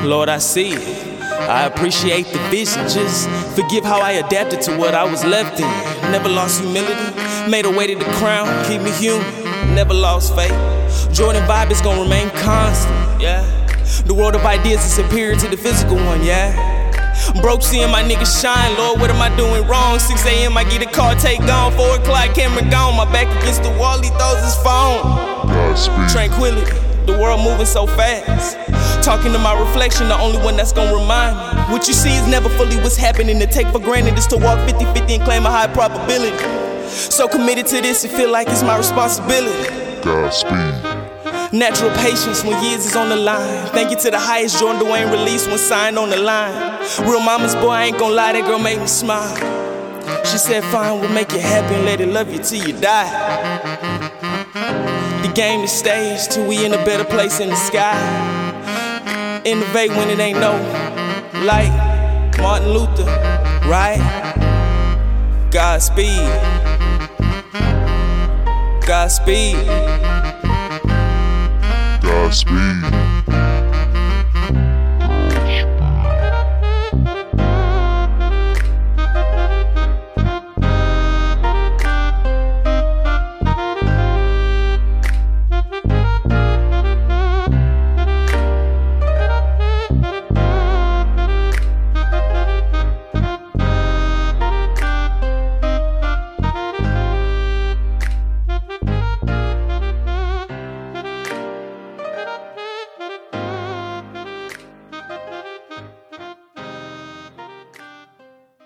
Lord, I see it. I appreciate the vision. Just forgive how I adapted to what I was left in. Never lost humility, made a way to the crown. Keep me human, never lost faith. Jordan vibe is gonna remain constant, yeah. The world of ideas is superior to the physical one, yeah. Broke seeing my niggas shine, Lord, what am I doing wrong? 6 a.m. I get a call, take gone. 4 o'clock, camera gone. My back against the wall, he throws his phone. Tranquility, the world moving so fast. Talking to my reflection, the only one that's gonna remind me. What you see is never fully what's happening. To take for granted is to walk 50-50 and claim a high probability. So committed to this, it feel like it's my responsibility. Godspeed. Natural patience when years is on the line. Thank you to the highest, Jordan Dwayne released when signed on the line. Real mama's boy, I ain't gon' lie, that girl made me smile. She said, fine, we'll make you happy and let it love you till you die. The game is staged till we in a better place in the sky. Innovate when it ain't no light. Martin Luther, right? Godspeed. Godspeed. Godspeed.